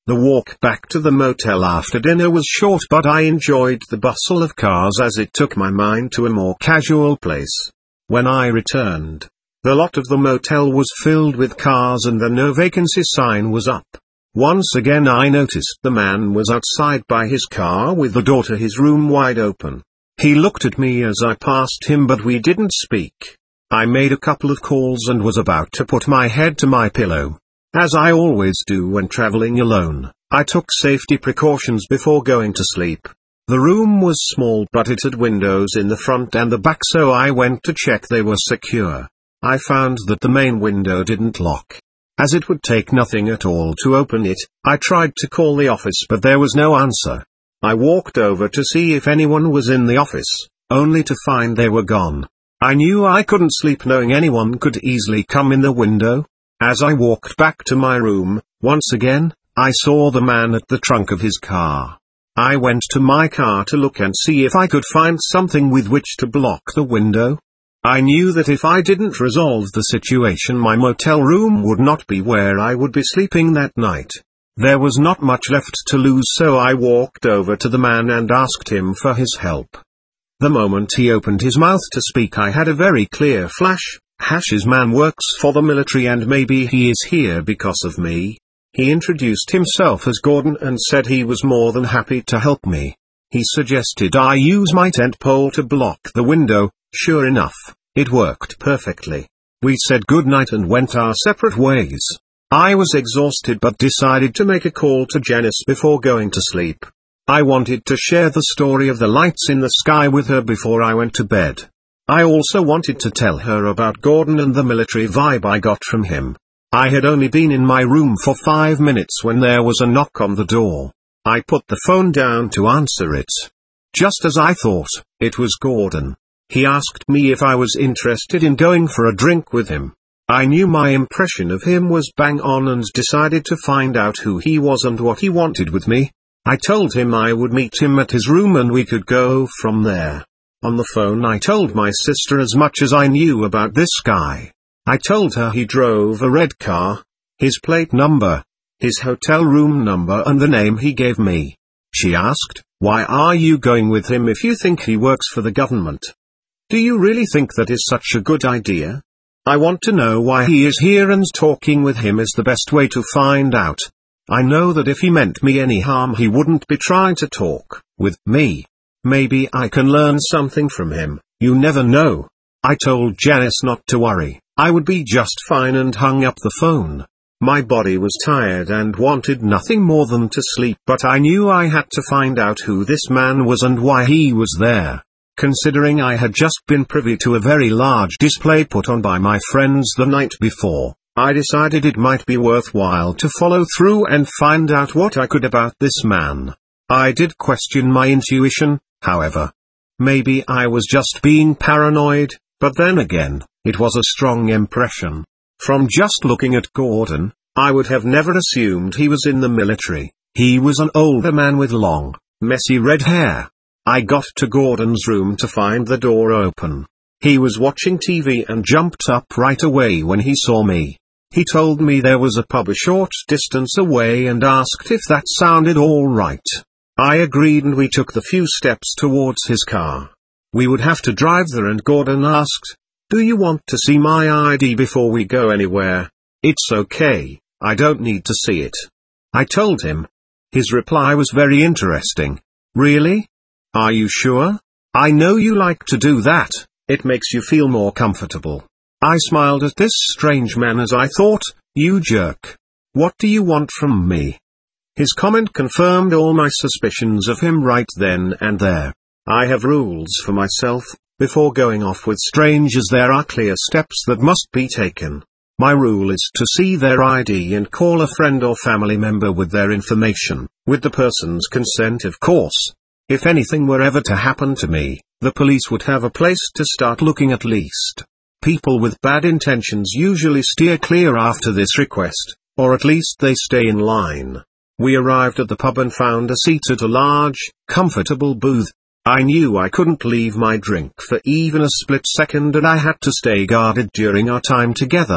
The walk back to the motel after dinner was short, but I enjoyed the bustle of cars as it took my mind to a more casual place. When I returned, the lot of the motel was filled with cars and the no vacancy sign was up. Once again I noticed the man was outside by his car with the door to his room wide open. He looked at me as I passed him, but we didn't speak. I made a couple of calls and was about to put my head to my pillow. As I always do when traveling alone, I took safety precautions before going to sleep. The room was small, but it had windows in the front and the back, so I went to check they were secure. I found that the main window didn't lock. As it would take nothing at all to open it, I tried to call the office, but there was no answer. I walked over to see if anyone was in the office, only to find they were gone. I knew I couldn't sleep knowing anyone could easily come in the window. As I walked back to my room, once again, I saw the man at the trunk of his car. I went to my car to look and see if I could find something with which to block the window. I knew that if I didn't resolve the situation, my motel room would not be where I would be sleeping that night. There was not much left to lose, so I walked over to the man and asked him for his help. The moment he opened his mouth to speak, I had a very clear flash. His man works for the military and maybe he is here because of me. He introduced himself as Gordon and said he was more than happy to help me. He suggested I use my tent pole to block the window. Sure enough, it worked perfectly. We said goodnight and went our separate ways. I was exhausted but decided to make a call to Janice before going to sleep. I wanted to share the story of the lights in the sky with her before I went to bed. I also wanted to tell her about Gordon and the military vibe I got from him. I had only been in my room for 5 minutes when there was a knock on the door. I put the phone down to answer it. Just as I thought, it was Gordon. He asked me if I was interested in going for a drink with him. I knew my impression of him was bang on and decided to find out who he was and what he wanted with me. I told him I would meet him at his room and we could go from there. On the phone I told my sister as much as I knew about this guy. I told her he drove a red car, his plate number, his hotel room number and the name he gave me. She asked, "Why are you going with him if you think he works for the government? Do you really think that is such a good idea? I want to know why he is here, and talking with him is the best way to find out. I know that if he meant me any harm he wouldn't be trying to talk with me. Maybe I can learn something from him, you never know." I told Janice not to worry, I would be just fine, and hung up the phone. My body was tired and wanted nothing more than to sleep, but I knew I had to find out who this man was and why he was there. Considering I had just been privy to a very large display put on by my friends the night before, I decided it might be worthwhile to follow through and find out what I could about this man. I did question my intuition, however. Maybe I was just being paranoid, but then again, it was a strong impression. From just looking at Gordon, I would have never assumed he was in the military. He was an older man with long, messy red hair. I got to Gordon's room to find the door open. He was watching TV and jumped up right away when he saw me. He told me there was a pub a short distance away and asked if that sounded all right. I agreed and we took the few steps towards his car. We would have to drive there, and Gordon asked, "Do you want to see my ID before we go anywhere?" "It's okay, I don't need to see it," I told him. His reply was very interesting. "Really? Are you sure? I know you like to do that, it makes you feel more comfortable." I smiled at this strange man as I thought, "You jerk. What do you want from me?" His comment confirmed all my suspicions of him right then and there. I have rules for myself. Before going off with strangers there are clear steps that must be taken. My rule is to see their ID and call a friend or family member with their information, with the person's consent of course. If anything were ever to happen to me, the police would have a place to start looking at least. People with bad intentions usually steer clear after this request, or at least they stay in line. We arrived at the pub and found a seat at a large, comfortable booth. I knew I couldn't leave my drink for even a split second, and I had to stay guarded during our time together.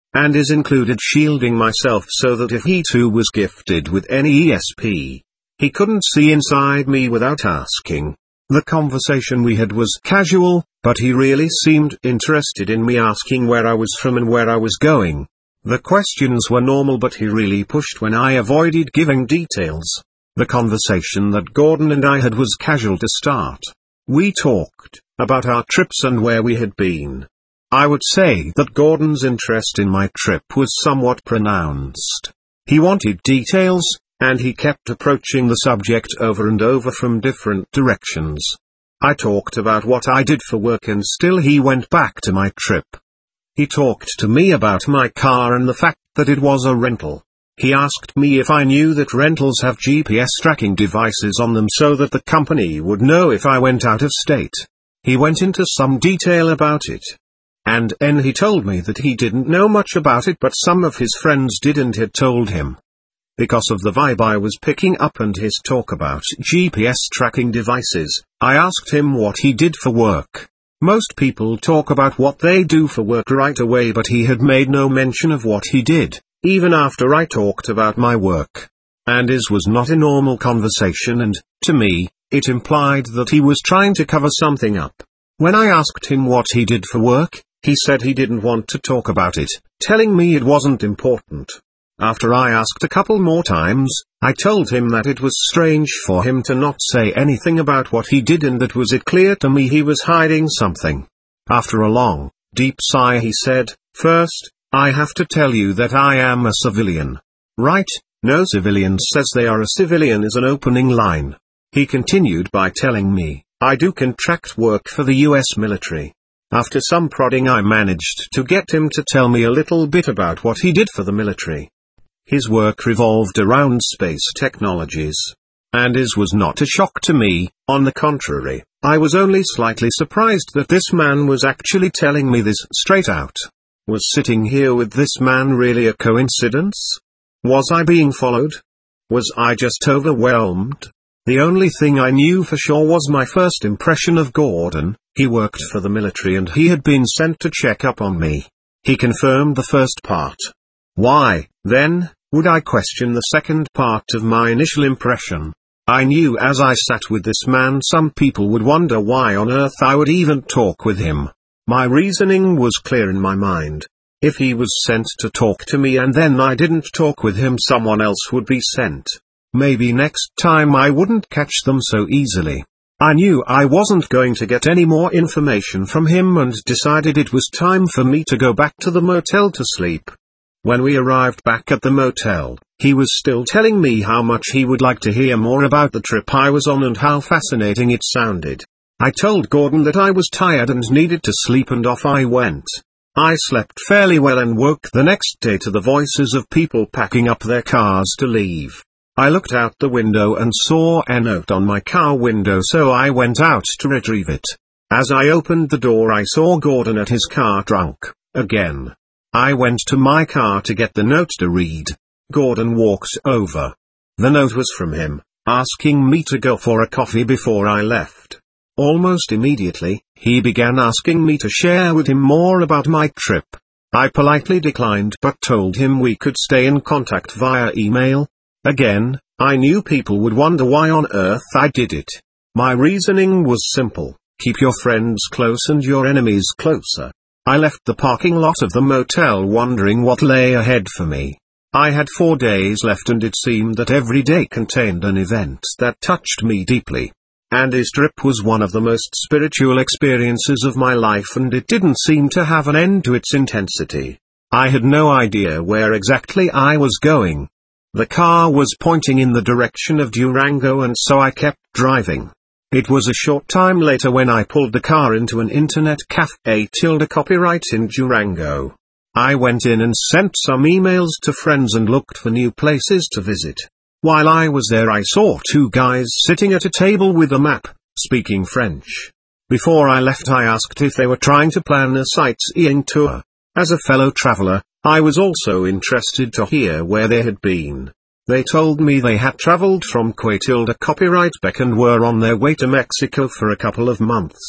and is included shielding myself so that if he too was gifted with any ESP, he couldn't see inside me without asking. The conversation we had was casual, but he really seemed interested in me, asking where I was from and where I was going. The questions were normal, but he really pushed when I avoided giving details. The conversation that Gordon and I had was casual to start. We talked about our trips and where we had been. I would say that Gordon's interest in my trip was somewhat pronounced. He wanted details, and he kept approaching the subject over and over from different directions. I talked about what I did for work, and still he went back to my trip. He talked to me about my car and the fact that it was a rental. He asked me if I knew that rentals have GPS tracking devices on them so that the company would know if I went out of state. He went into some detail about it. And then he told me that he didn't know much about it, but some of his friends did and had told him. Because of the vibe I was picking up and his talk about GPS tracking devices, I asked him what he did for work. Most people talk about what they do for work right away, but he had made no mention of what he did, even after I talked about my work. And his was not a normal conversation, and, to me, it implied that he was trying to cover something up. When I asked him what he did for work, he said he didn't want to talk about it, telling me it wasn't important. After I asked a couple more times, I told him that it was strange for him to not say anything about what he did, and that was it clear to me he was hiding something. After a long, deep sigh he said, "First, I have to tell you that I am a civilian." Right, no civilian says they are a civilian is an opening line. He continued by telling me, I do contract work for the US military. After some prodding I managed to get him to tell me a little bit about what he did for the military. His work revolved around space technologies. And his was not a shock to me, on the contrary, I was only slightly surprised that this man was actually telling me this straight out. Was sitting here with this man really a coincidence? Was I being followed? Was I just overwhelmed? The only thing I knew for sure was my first impression of Gordon. He worked for the military and he had been sent to check up on me. He confirmed the first part. Why, then, would I question the second part of my initial impression? I knew as I sat with this man some people would wonder why on earth I would even talk with him. My reasoning was clear in my mind. If he was sent to talk to me and then I didn't talk with him, someone else would be sent. Maybe next time I wouldn't catch them so easily. I knew I wasn't going to get any more information from him and decided it was time for me to go back to the motel to sleep. When we arrived back at the motel, he was still telling me how much he would like to hear more about the trip I was on and how fascinating it sounded. I told Gordon that I was tired and needed to sleep, and off I went. I slept fairly well and woke the next day to the voices of people packing up their cars to leave. I looked out the window and saw a note on my car window, so I went out to retrieve it. As I opened the door, I saw Gordon at his car drunk, again. I went to my car to get the note to read. Gordon walked over. The note was from him, asking me to go for a coffee before I left. Almost immediately, he began asking me to share with him more about my trip. I politely declined but told him we could stay in contact via email. Again, I knew people would wonder why on earth I did it. My reasoning was simple: keep your friends close and your enemies closer. I left the parking lot of the motel wondering what lay ahead for me. I had 4 days left and it seemed that every day contained an event that touched me deeply. And his trip was one of the most spiritual experiences of my life, and it didn't seem to have an end to its intensity. I had no idea where exactly I was going. The car was pointing in the direction of Durango, and so I kept driving. It was a short time later when I pulled the car into an internet cafe copyright in Durango. I went in and sent some emails to friends and looked for new places to visit. While I was there, I saw 2 guys sitting at a table with a map, speaking French. Before I left, I asked if they were trying to plan a sightseeing tour. As a fellow traveler, I was also interested to hear where they had been. They told me they had traveled from copyright Beck and were on their way to Mexico for a couple of months.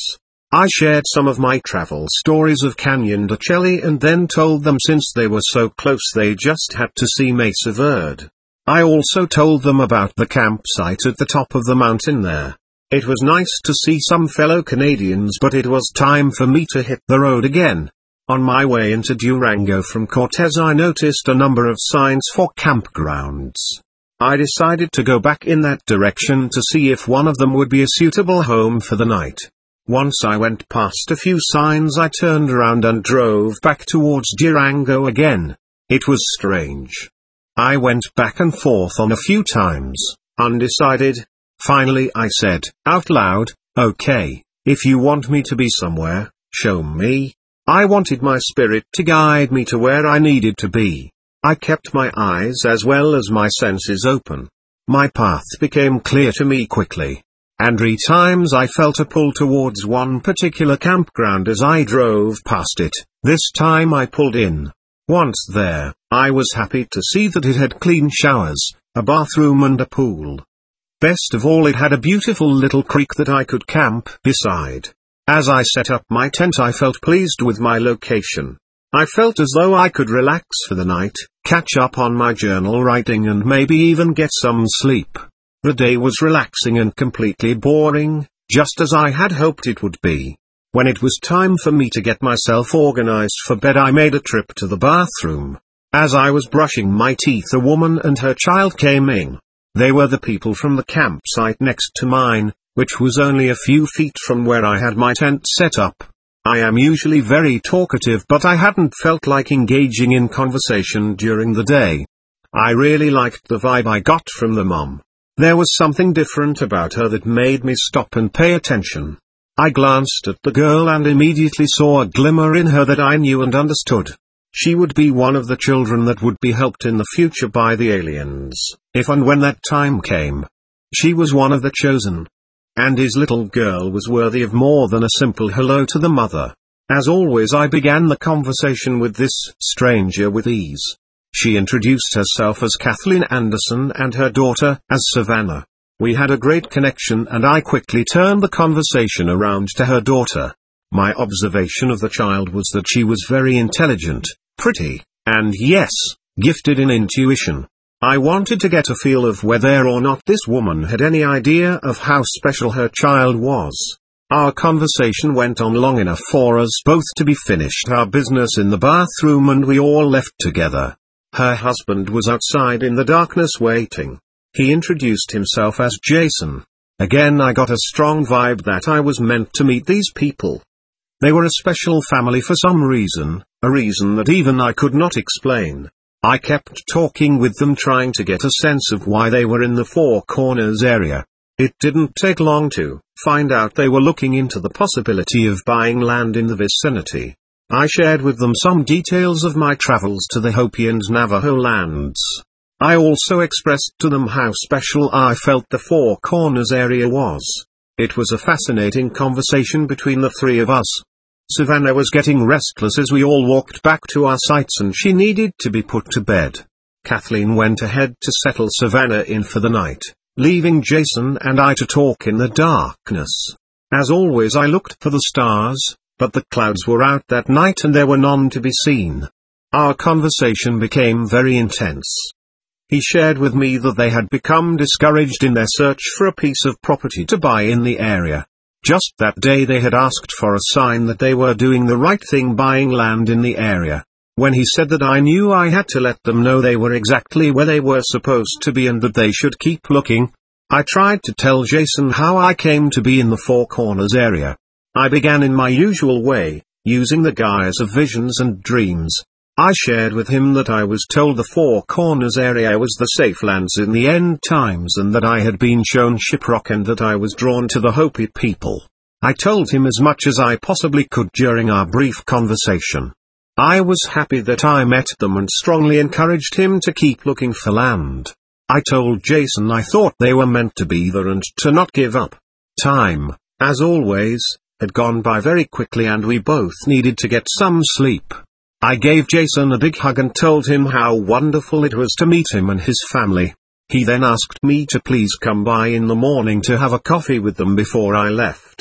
I shared some of my travel stories of Canyon de Chelly and then told them since they were so close they just had to see Mesa Verde. I also told them about the campsite at the top of the mountain there. It was nice to see some fellow Canadians, but it was time for me to hit the road again. On my way into Durango from Cortez I noticed a number of signs for campgrounds. I decided to go back in that direction to see if one of them would be a suitable home for the night. Once I went past a few signs I turned around and drove back towards Durango again. It was strange. I went back and forth on a few times, undecided. Finally I said, out loud, okay, if you want me to be somewhere, show me. I wanted my spirit to guide me to where I needed to be. I kept my eyes as well as my senses open. My path became clear to me quickly. And 3 times I felt a pull towards one particular campground as I drove past it. This time I pulled in. Once there, I was happy to see that it had clean showers, a bathroom and a pool. Best of all, it had a beautiful little creek that I could camp beside. As I set up my tent I felt pleased with my location. I felt as though I could relax for the night, catch up on my journal writing and maybe even get some sleep. The day was relaxing and completely boring, just as I had hoped it would be. When it was time for me to get myself organized for bed I made a trip to the bathroom. As I was brushing my teeth a woman and her child came in. They were the people from the campsite next to mine, which was only a few feet from where I had my tent set up. I am usually very talkative, but I hadn't felt like engaging in conversation during the day. I really liked the vibe I got from the mom. There was something different about her that made me stop and pay attention. I glanced at the girl and immediately saw a glimmer in her that I knew and understood. She would be one of the children that would be helped in the future by the aliens, if and when that time came. She was one of the chosen. And his little girl was worthy of more than a simple hello to the mother. As always I began the conversation with this stranger with ease. She introduced herself as Kathleen Anderson and her daughter as Savannah. We had a great connection and I quickly turned the conversation around to her daughter. My observation of the child was that she was very intelligent, pretty, and yes, gifted in intuition. I wanted to get a feel of whether or not this woman had any idea of how special her child was. Our conversation went on long enough for us both to be finished our business in the bathroom and we all left together. Her husband was outside in the darkness waiting. He introduced himself as Jason. Again I got a strong vibe that I was meant to meet these people. They were a special family for some reason, a reason that even I could not explain. I kept talking with them trying to get a sense of why they were in the Four Corners area. It didn't take long to find out they were looking into the possibility of buying land in the vicinity. I shared with them some details of my travels to the Hopi and Navajo lands. I also expressed to them how special I felt the Four Corners area was. It was a fascinating conversation between the 3 of us. Savannah was getting restless as we all walked back to our sites and she needed to be put to bed. Kathleen went ahead to settle Savannah in for the night, leaving Jason and I to talk in the darkness. As always I looked for the stars, but the clouds were out that night and there were none to be seen. Our conversation became very intense. He shared with me that they had become discouraged in their search for a piece of property to buy in the area. Just that day they had asked for a sign that they were doing the right thing buying land in the area. When he said that I knew I had to let them know they were exactly where they were supposed to be and that they should keep looking, I tried to tell Jason how I came to be in the Four Corners area. I began in my usual way, using the guise of visions and dreams. I shared with him that I was told the Four Corners area was the safe lands in the end times and that I had been shown Shiprock and that I was drawn to the Hopi people. I told him as much as I possibly could during our brief conversation. I was happy that I met them and strongly encouraged him to keep looking for land. I told Jason I thought they were meant to be there and to not give up. Time, as always, had gone by very quickly and we both needed to get some sleep. I gave Jason a big hug and told him how wonderful it was to meet him and his family. He then asked me to please come by in the morning to have a coffee with them before I left.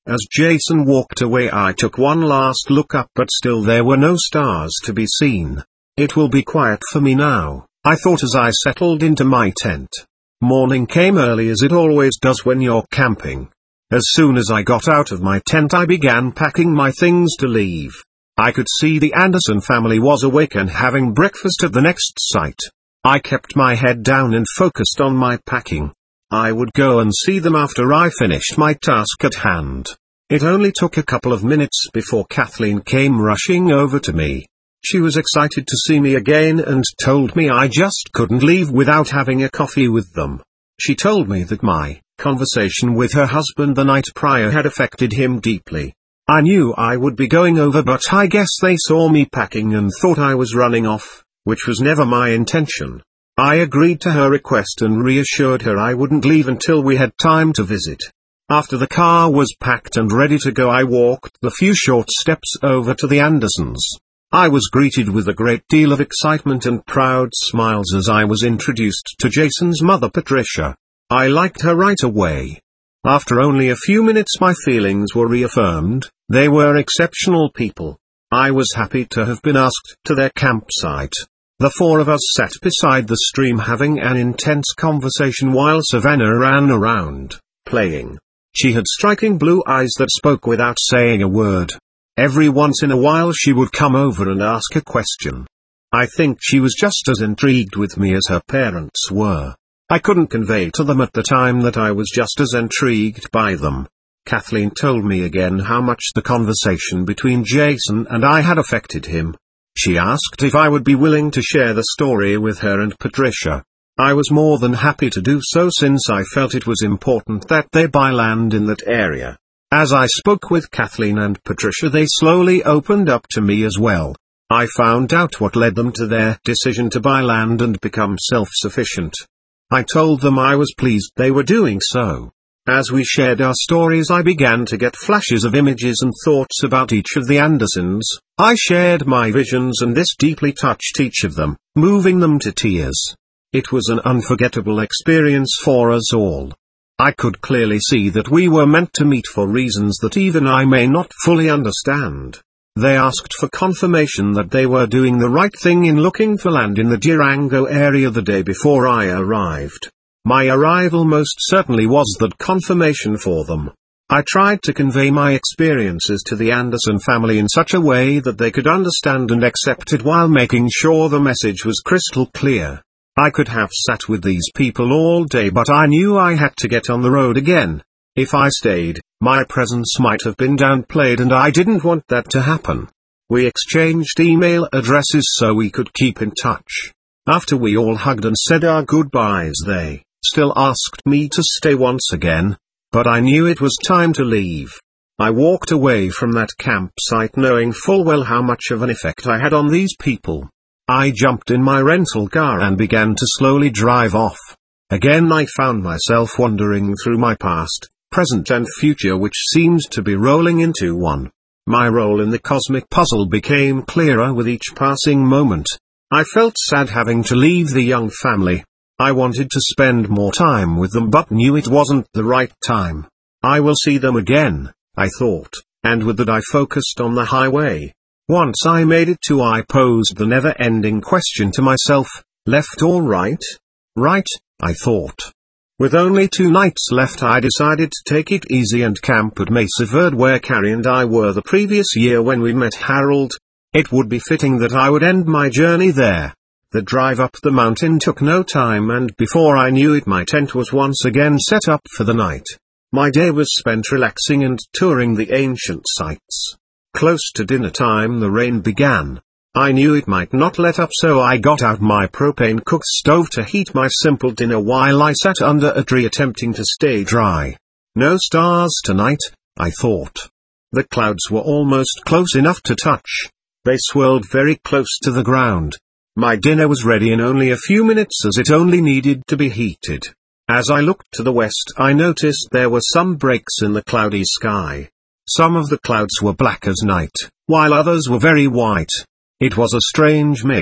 As Jason walked away, I took one last look up, but still there were no stars to be seen. It will be quiet for me now, I thought as I settled into my tent. Morning came early, as it always does when you're camping. As soon as I got out of my tent, I began packing my things to leave. I could see the Anderson family was awake and having breakfast at the next site. I kept my head down and focused on my packing. I would go and see them after I finished my task at hand. It only took a couple of minutes before Kathleen came rushing over to me. She was excited to see me again and told me I just couldn't leave without having a coffee with them. She told me that my conversation with her husband the night prior had affected him deeply. I knew I would be going over, but I guess they saw me packing and thought I was running off, which was never my intention. I agreed to her request and reassured her I wouldn't leave until we had time to visit. After the car was packed and ready to go, I walked the few short steps over to the Andersons. I was greeted with a great deal of excitement and proud smiles as I was introduced to Jason's mother, Patricia. I liked her right away. After only a few minutes my feelings were reaffirmed. They were exceptional people. I was happy to have been asked to their campsite. The four of us sat beside the stream having an intense conversation while Savannah ran around, playing. She had striking blue eyes that spoke without saying a word. Every once in a while she would come over and ask a question. I think she was just as intrigued with me as her parents were. I couldn't convey to them at the time that I was just as intrigued by them. Kathleen told me again how much the conversation between Jason and I had affected him. She asked if I would be willing to share the story with her and Patricia. I was more than happy to do so, since I felt it was important that they buy land in that area. As I spoke with Kathleen and Patricia, they slowly opened up to me as well. I found out what led them to their decision to buy land and become self-sufficient. I told them I was pleased they were doing so. As we shared our stories, I began to get flashes of images and thoughts about each of the Andersons. I shared my visions, and this deeply touched each of them, moving them to tears. It was an unforgettable experience for us all. I could clearly see that we were meant to meet for reasons that even I may not fully understand. They asked for confirmation that they were doing the right thing in looking for land in the Durango area the day before I arrived. My arrival most certainly was that confirmation for them. I tried to convey my experiences to the Anderson family in such a way that they could understand and accept it, while making sure the message was crystal clear. I could have sat with these people all day, but I knew I had to get on the road again. If I stayed, my presence might have been downplayed, and I didn't want that to happen. We exchanged email addresses so we could keep in touch. After we all hugged and said our goodbyes, they still asked me to stay once again, but I knew it was time to leave. I walked away from that campsite knowing full well how much of an effect I had on these people. I jumped in my rental car and began to slowly drive off. Again I found myself wandering through my past, present and future, which seemed to be rolling into one. My role in the cosmic puzzle became clearer with each passing moment. I felt sad having to leave the young family. I wanted to spend more time with them, but knew it wasn't the right time. I will see them again, I thought, and with that I focused on the highway. Once I made it to, I posed the never-ending question to myself: left or right? Right, I thought. With only 2 nights left, I decided to take it easy and camp at Mesa Verde, where Carrie and I were the previous year when we met Harold. It would be fitting that I would end my journey there. The drive up the mountain took no time, and before I knew it, my tent was once again set up for the night. My day was spent relaxing and touring the ancient sites. Close to dinner time, the rain began. I knew it might not let up, so I got out my propane cook stove to heat my simple dinner while I sat under a tree attempting to stay dry. No stars tonight, I thought. The clouds were almost close enough to touch. They swirled very close to the ground. My dinner was ready in only a few minutes, as it only needed to be heated. As I looked to the west, I noticed there were some breaks in the cloudy sky. Some of the clouds were black as night, while others were very white. It was a strange mix.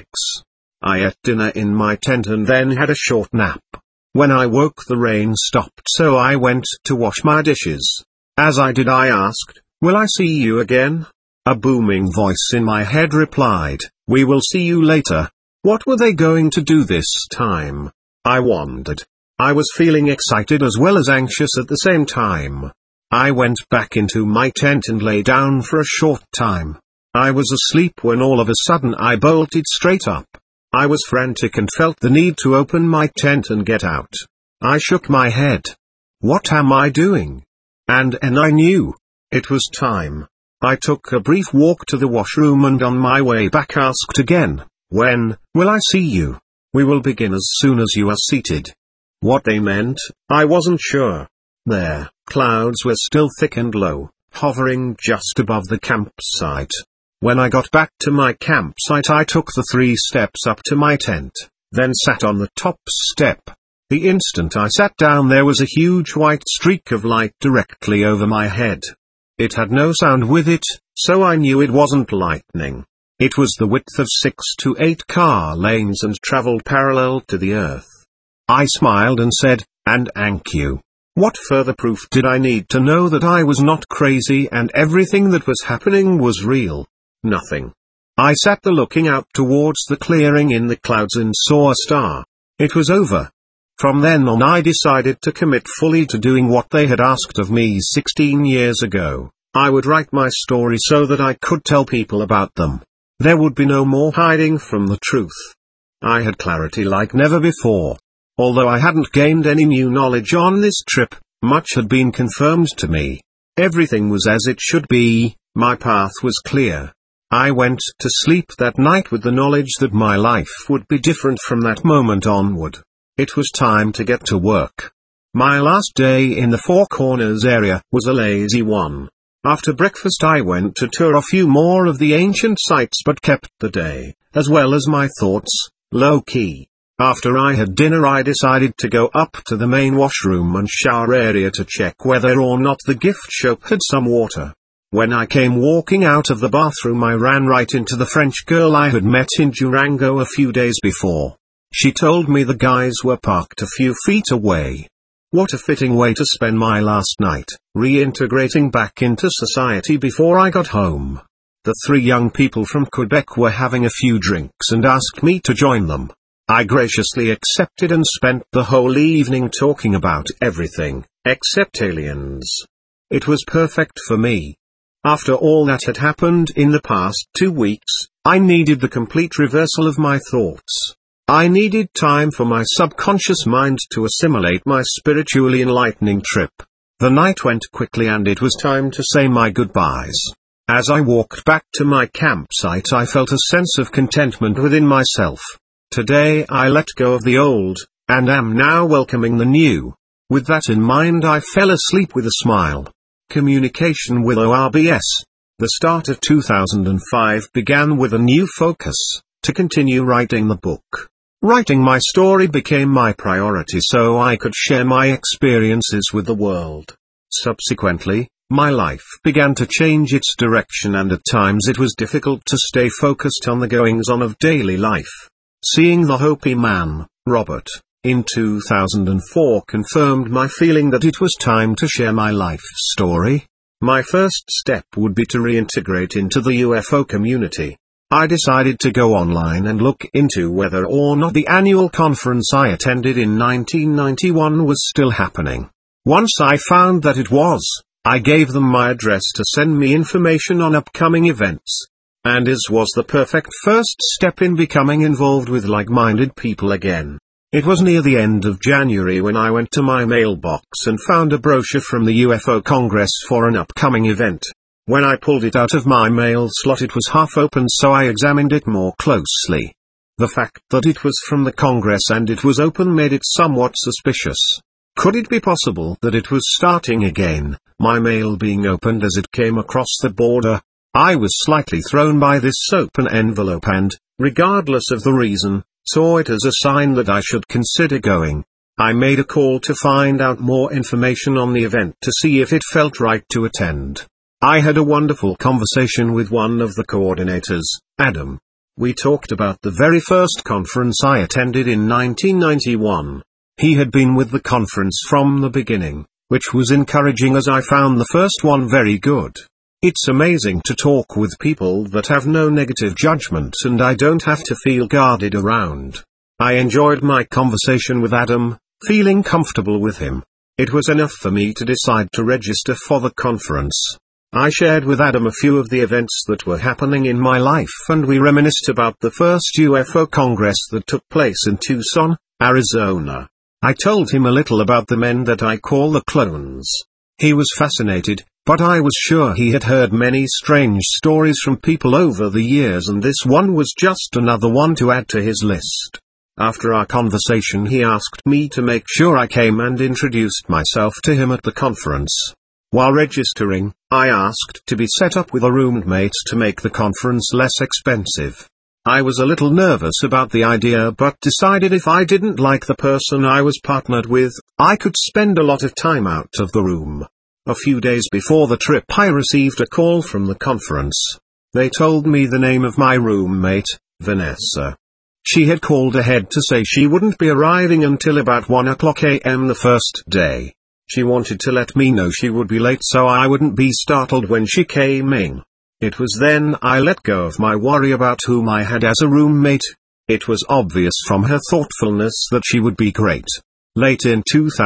I ate dinner in my tent and then had a short nap. When I woke, the rain stopped, so I went to wash my dishes. As I did, I asked, "Will I see you again?" A booming voice in my head replied, "We will see you later." What were they going to do this time? I wondered. I was feeling excited as well as anxious at the same time. I went back into my tent and lay down for a short time. I was asleep when all of a sudden I bolted straight up. I was frantic and felt the need to open my tent and get out. I shook my head. What am I doing? And I knew. It was time. I took a brief walk to the washroom and on my way back asked again, "When will I see you?" "We will begin as soon as you are seated." What they meant, I wasn't sure. Their clouds were still thick and low, hovering just above the campsite. When I got back to my campsite, I took the 3 steps up to my tent, then sat on the top step. The instant I sat down, there was a huge white streak of light directly over my head. It had no sound with it, so I knew it wasn't lightning. It was the width of 6 to 8 car lanes and traveled parallel to the earth. I smiled and said, "And thank you." What further proof did I need to know that I was not crazy and everything that was happening was real? Nothing. I sat there looking out towards the clearing in the clouds and saw a star. It was over. From then on I decided to commit fully to doing what they had asked of me 16 years ago. I would write my story so that I could tell people about them. There would be no more hiding from the truth. I had clarity like never before. Although I hadn't gained any new knowledge on this trip, much had been confirmed to me. Everything was as it should be, my path was clear. I went to sleep that night with the knowledge that my life would be different from that moment onward. It was time to get to work. My last day in the Four Corners area was a lazy one. After breakfast I went to tour a few more of the ancient sites but kept the day, as well as my thoughts, low-key. After I had dinner I decided to go up to the main washroom and shower area to check whether or not the gift shop had some water. When I came walking out of the bathroom I ran right into the French girl I had met in Durango a few days before. She told me the guys were parked a few feet away. What a fitting way to spend my last night, reintegrating back into society before I got home. The 3 young people from Quebec were having a few drinks and asked me to join them. I graciously accepted and spent the whole evening talking about everything, except aliens. It was perfect for me. After all that had happened in the past 2 weeks, I needed the complete reversal of my thoughts. I needed time for my subconscious mind to assimilate my spiritually enlightening trip. The night went quickly and it was time to say my goodbyes. As I walked back to my campsite I felt a sense of contentment within myself. Today I let go of the old, and am now welcoming the new. With that in mind I fell asleep with a smile. Communication with ORBS. The start of 2005 began with a new focus, to continue writing the book. Writing my story became my priority so I could share my experiences with the world. Subsequently, my life began to change its direction and at times it was difficult to stay focused on the goings-on of daily life. Seeing the Hopi Man, Robert, in 2004 confirmed my feeling that it was time to share my life story. My first step would be to reintegrate into the UFO community. I decided to go online and look into whether or not the annual conference I attended in 1991 was still happening. Once I found that it was, I gave them my address to send me information on upcoming events. And as was the perfect first step in becoming involved with like-minded people again. It was near the end of January when I went to my mailbox and found a brochure from the UFO Congress for an upcoming event. When I pulled it out of my mail slot it was half open so I examined it more closely. The fact that it was from the Congress and it was open made it somewhat suspicious. Could it be possible that it was starting again, my mail being opened as it came across the border? I was slightly thrown by this open envelope and, regardless of the reason, saw it as a sign that I should consider going. I made a call to find out more information on the event to see if it felt right to attend. I had a wonderful conversation with one of the coordinators, Adam. We talked about the very first conference I attended in 1991. He had been with the conference from the beginning, which was encouraging as I found the first one very good. It's amazing to talk with people that have no negative judgment and I don't have to feel guarded around. I enjoyed my conversation with Adam, feeling comfortable with him. It was enough for me to decide to register for the conference. I shared with Adam a few of the events that were happening in my life and we reminisced about the first UFO Congress that took place in Tucson, Arizona. I told him a little about the men that I call the clones. He was fascinated, but I was sure he had heard many strange stories from people over the years and this one was just another one to add to his list. After our conversation he asked me to make sure I came and introduced myself to him at the conference. While registering, I asked to be set up with a roommate to make the conference less expensive. I was a little nervous about the idea but decided if I didn't like the person I was partnered with, I could spend a lot of time out of the room. A few days before the trip I received a call from the conference. They told me the name of my roommate, Vanessa. She had called ahead to say she wouldn't be arriving until about 1 o'clock a.m. the first day. She wanted to let me know she would be late so I wouldn't be startled when she came in. It was then I let go of my worry about whom I had as a roommate. It was obvious from her thoughtfulness that she would be great. Late in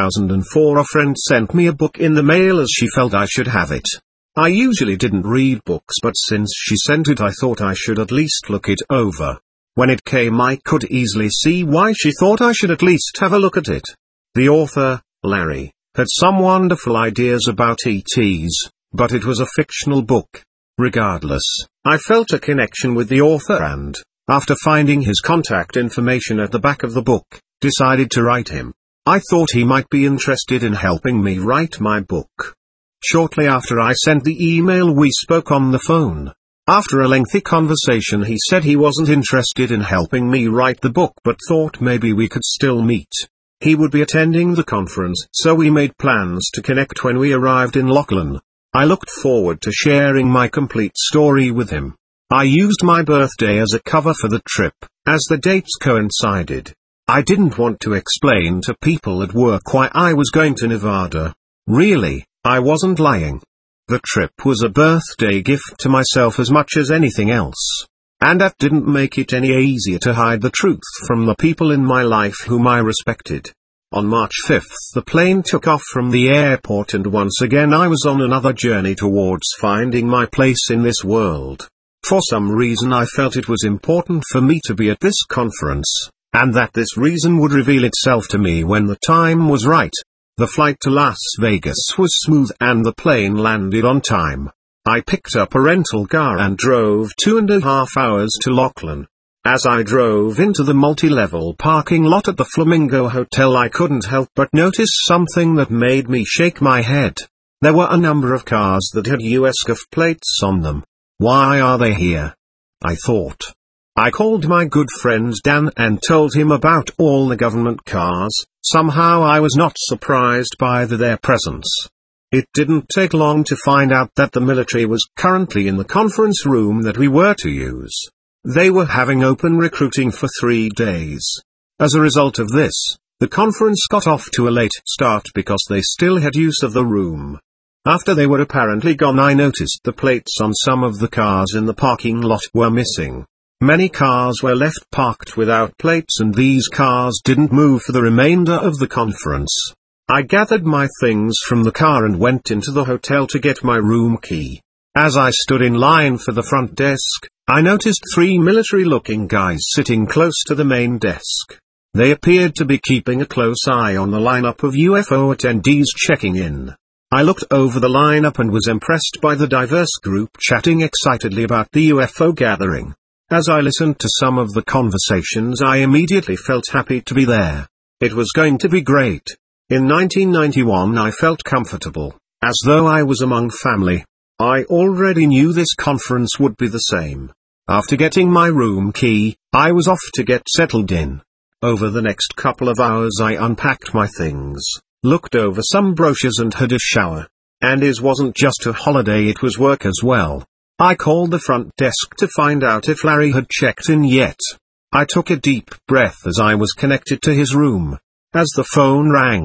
2004 a friend sent me a book in the mail as she felt I should have it. I usually didn't read books but since she sent it I thought I should at least look it over. When it came I could easily see why she thought I should at least have a look at it. The author, Larry, had some wonderful ideas about ETs, but it was a fictional book. Regardless, I felt a connection with the author and, after finding his contact information at the back of the book, decided to write him. I thought he might be interested in helping me write my book. Shortly after I sent the email we spoke on the phone. After a lengthy conversation he said he wasn't interested in helping me write the book but thought maybe we could still meet. He would be attending the conference so we made plans to connect when we arrived in Laughlin. I looked forward to sharing my complete story with him. I used my birthday as a cover for the trip, as the dates coincided. I didn't want to explain to people at work why I was going to Nevada. Really, I wasn't lying. The trip was a birthday gift to myself as much as anything else. And that didn't make it any easier to hide the truth from the people in my life whom I respected. On March 5th the plane took off from the airport and once again I was on another journey towards finding my place in this world. For some reason I felt it was important for me to be at this conference, and that this reason would reveal itself to me when the time was right. The flight to Las Vegas was smooth and the plane landed on time. I picked up a rental car and drove 2.5 hours to Laughlin. As I drove into the multi-level parking lot at the Flamingo Hotel I couldn't help but notice something that made me shake my head. There were a number of cars that had USGov plates on them. Why are they here? I thought. I called my good friend Dan and told him about all the government cars. Somehow I was not surprised by their presence. It didn't take long to find out that the military was currently in the conference room that we were to use. They were having open recruiting for 3 days. As a result of this, the conference got off to a late start because they still had use of the room. After they were apparently gone I noticed the plates on some of the cars in the parking lot were missing. Many cars were left parked without plates and these cars didn't move for the remainder of the conference. I gathered my things from the car and went into the hotel to get my room key. As I stood in line for the front desk, I noticed 3 military-looking guys sitting close to the main desk. They appeared to be keeping a close eye on the lineup of UFO attendees checking in. I looked over the lineup and was impressed by the diverse group chatting excitedly about the UFO gathering. As I listened to some of the conversations I immediately felt happy to be there. It was going to be great. In 1991 I felt comfortable, as though I was among family. I already knew this conference would be the same. After getting my room key, I was off to get settled in. Over the next couple of hours I unpacked my things, looked over some brochures and had a shower. And it wasn't just a holiday, it was work as well. I called the front desk to find out if Larry had checked in yet. I took a deep breath as I was connected to his room. As the phone rang,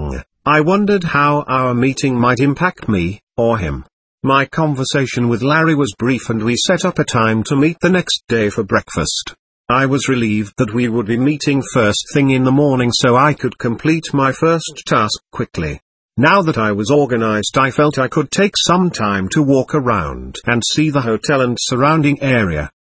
I wondered how our meeting might impact me, or him. My conversation with Larry was brief and we set up a time to meet the next day for breakfast. I was relieved that we would be meeting first thing in the morning so I could complete my first task quickly. Now that I was organized, I felt I could take some time to walk around and see the hotel and surrounding area.